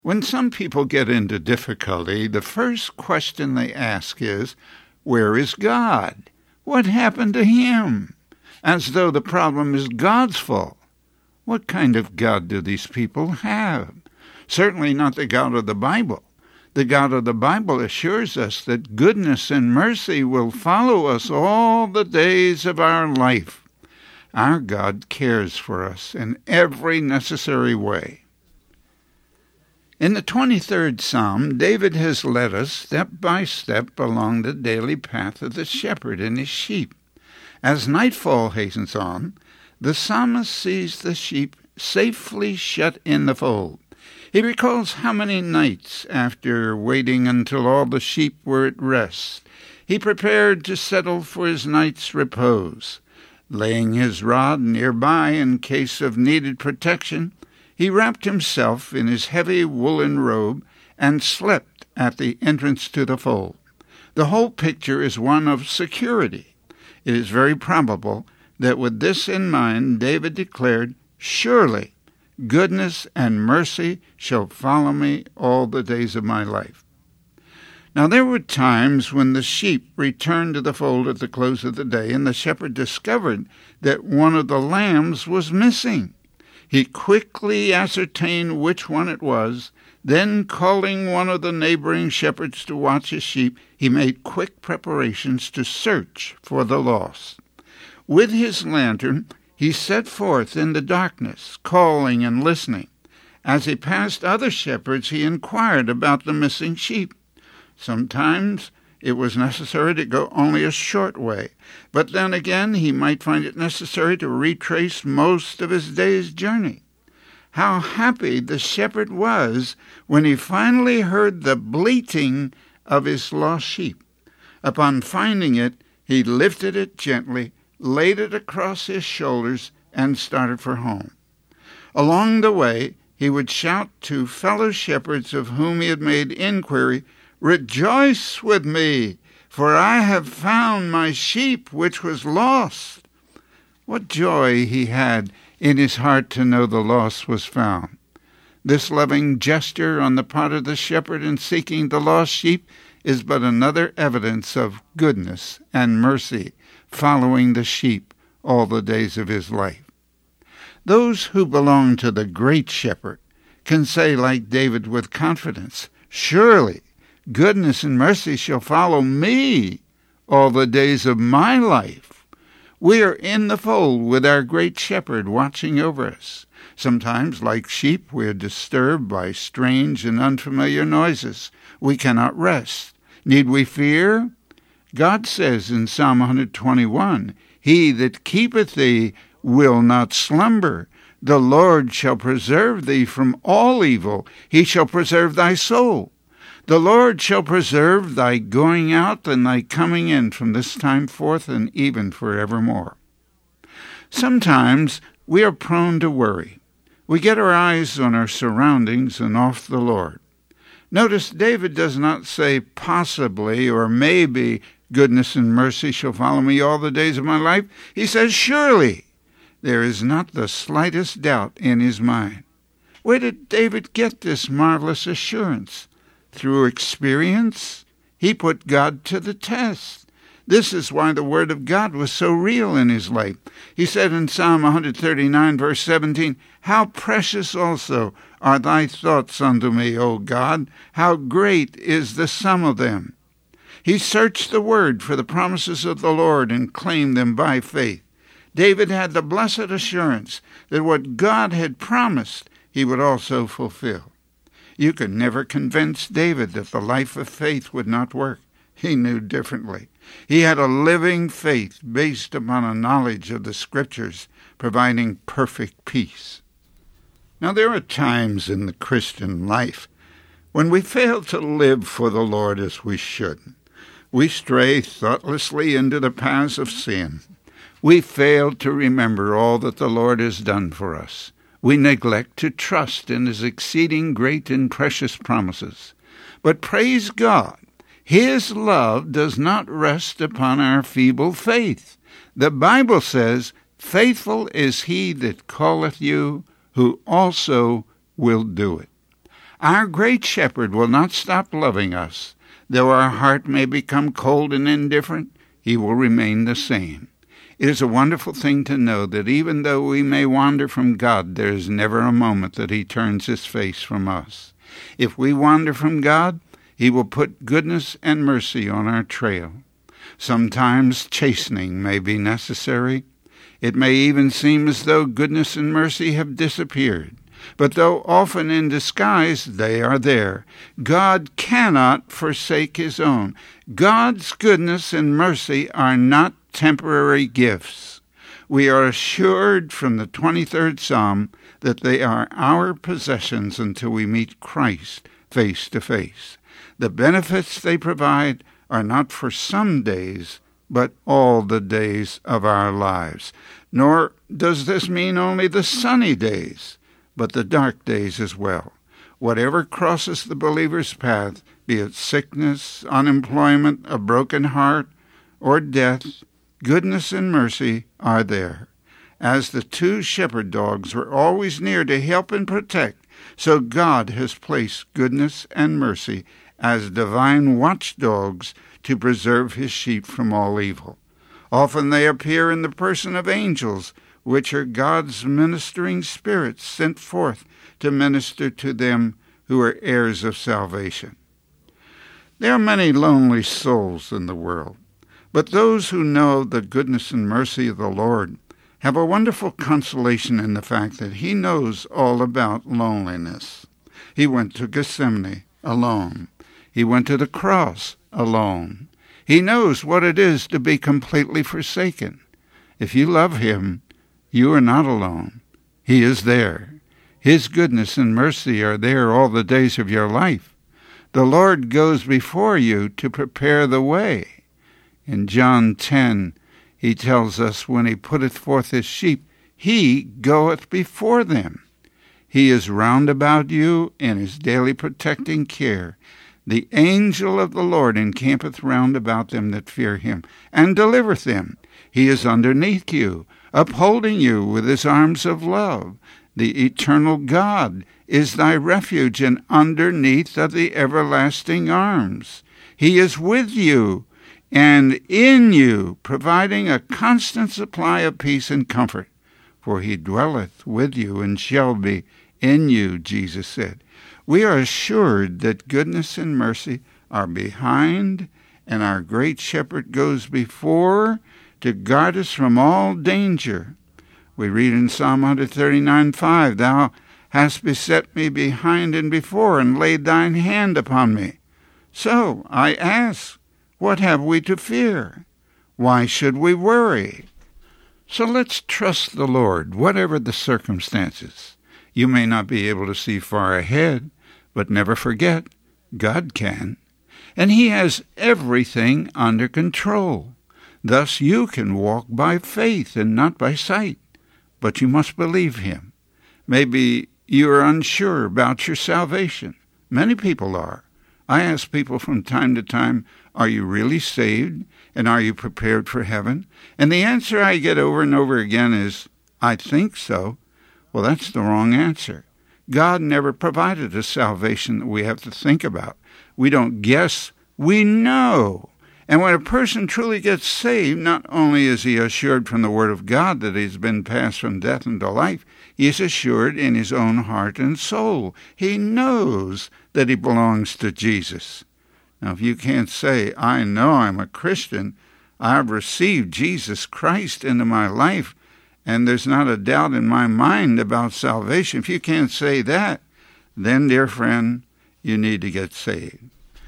When some people get into difficulty, the first question they ask is, where is God? What happened to him? As though the problem is God's fault. What kind of God do these people have? Certainly not the God of the Bible. The God of the Bible assures us that goodness and mercy will follow us all the days of our life. Our God cares for us in every necessary way. In the 23rd Psalm, David has led us step by step along the daily path of the shepherd and his sheep. As nightfall hastens on, the psalmist sees the sheep safely shut in the fold. He recalls how many nights, after waiting until all the sheep were at rest, he prepared to settle for his night's repose. Laying his rod nearby in case of needed protection, he wrapped himself in his heavy woolen robe and slept at the entrance to the fold. The whole picture is one of security. It is very probable that with this in mind, David declared, "Surely goodness and mercy shall follow me all the days of my life." Now there were times when the sheep returned to the fold at the close of the day, and the shepherd discovered that one of the lambs was missing. He quickly ascertained which one it was. Then, calling one of the neighboring shepherds to watch his sheep, he made quick preparations to search for the lost. With his lantern, he set forth in the darkness, calling and listening. As he passed other shepherds, he inquired about the missing sheep. Sometimes it was necessary to go only a short way, but then again he might find it necessary to retrace most of his day's journey. How happy the shepherd was when he finally heard the bleating of his lost sheep. Upon finding it, he lifted it gently, laid it across his shoulders, and started for home. Along the way, he would shout to fellow shepherds of whom he had made inquiry, "Rejoice with me, for I have found my sheep which was lost." What joy he had in his heart to know the lost was found. This loving gesture on the part of the shepherd in seeking the lost sheep is but another evidence of goodness and mercy following the sheep all the days of his life. Those who belong to the great shepherd can say like David with confidence, "Surely goodness and mercy shall follow me all the days of my life." We are in the fold with our great shepherd watching over us. Sometimes, like sheep, we are disturbed by strange and unfamiliar noises. We cannot rest. Need we fear? God says in Psalm 121, "He that keepeth thee will not slumber. The Lord shall preserve thee from all evil. He shall preserve thy soul. The Lord shall preserve thy going out and thy coming in from this time forth and even forevermore." Sometimes we are prone to worry. We get our eyes on our surroundings and off the Lord. Notice David does not say possibly or maybe goodness and mercy shall follow me all the days of my life. He says surely. There is not the slightest doubt in his mind. Where did David get this marvelous assurance? Through experience? He put God to the test. This is why the Word of God was so real in his life. He said in Psalm 139, verse 17, "How precious also are thy thoughts unto me, O God! How great is the sum of them!" He searched the Word for the promises of the Lord and claimed them by faith. David had the blessed assurance that what God had promised, he would also fulfill. You could never convince David that the life of faith would not work. He knew differently. He had a living faith based upon a knowledge of the Scriptures, providing perfect peace. Now, there are times in the Christian life when we fail to live for the Lord as we should. We stray thoughtlessly into the paths of sin. We fail to remember all that the Lord has done for us. We neglect to trust in his exceeding great and precious promises. But praise God, his love does not rest upon our feeble faith. The Bible says, "Faithful is he that calleth you, who also will do it." Our great shepherd will not stop loving us. Though our heart may become cold and indifferent, he will remain the same. It is a wonderful thing to know that even though we may wander from God, there is never a moment that he turns his face from us. If we wander from God, he will put goodness and mercy on our trail. Sometimes chastening may be necessary. It may even seem as though goodness and mercy have disappeared. But though often in disguise, they are there. God cannot forsake his own. God's goodness and mercy are not temporary gifts. We are assured from the 23rd Psalm that they are our possessions until we meet Christ face to face. The benefits they provide are not for some days, but all the days of our lives. Nor does this mean only the sunny days, but the dark days as well. Whatever crosses the believer's path, be it sickness, unemployment, a broken heart, or death, goodness and mercy are there. As the two shepherd dogs were always near to help and protect, so God has placed goodness and mercy as divine watchdogs to preserve his sheep from all evil. Often they appear in the person of angels, which are God's ministering spirits sent forth to minister to them who are heirs of salvation. There are many lonely souls in the world, but those who know the goodness and mercy of the Lord have a wonderful consolation in the fact that he knows all about loneliness. He went to Gethsemane alone. He went to the cross alone. He knows what it is to be completely forsaken. If you love him, you are not alone. He is there. His goodness and mercy are there all the days of your life. The Lord goes before you to prepare the way. In John 10, he tells us, when he putteth forth his sheep, he goeth before them. He is round about you in his daily protecting care. The angel of the Lord encampeth round about them that fear him, and delivereth them. He is underneath you, upholding you with his arms of love. The eternal God is thy refuge, and underneath of the everlasting arms. He is with you and in you, providing a constant supply of peace and comfort. For he dwelleth with you and shall be in you, Jesus said. We are assured that goodness and mercy are behind, and our great shepherd goes before to guard us from all danger. We read in Psalm 139:5, Thou hast beset me behind and before, and laid thine hand upon me. So I ask, what have we to fear? Why should we worry? So let's trust the Lord, whatever the circumstances. You may not be able to see far ahead, but never forget, God can. And he has everything under control. Thus you can walk by faith and not by sight. But you must believe him. Maybe you are unsure about your salvation. Many people are. I ask people from time to time, are you really saved? And are you prepared for heaven? And the answer I get over and over again is, I think so. Well, that's the wrong answer. God never provided a salvation that we have to think about. We don't guess, we know. And when a person truly gets saved, not only is he assured from the Word of God that he's been passed from death into life, he is assured in his own heart and soul. He knows that he belongs to Jesus. Now, if you can't say, I know I'm a Christian, I've received Jesus Christ into my life, and there's not a doubt in my mind about salvation, if you can't say that, then, dear friend, you need to get saved.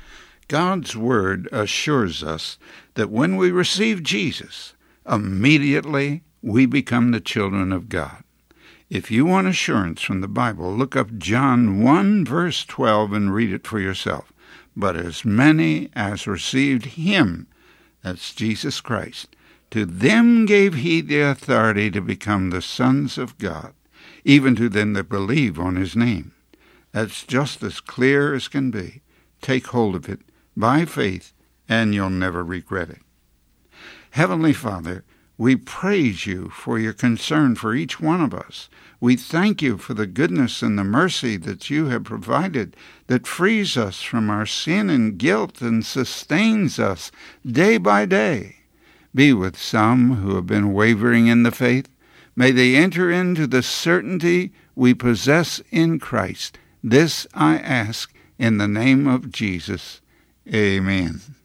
God's Word assures us that when we receive Jesus, immediately we become the children of God. If you want assurance from the Bible, look up John 1, verse 12, and read it for yourself. But as many as received him, that's Jesus Christ, to them gave he the authority to become the sons of God, even to them that believe on his name. That's just as clear as can be. Take hold of it by faith, and you'll never regret it. Heavenly Father, We praise you for your concern for each one of us. We thank you for the goodness and the mercy that you have provided that frees us from our sin and guilt and sustains us day by day. Be with some who have been wavering in the faith. May they enter into the certainty we possess in Christ. This I ask in the name of Jesus. Amen.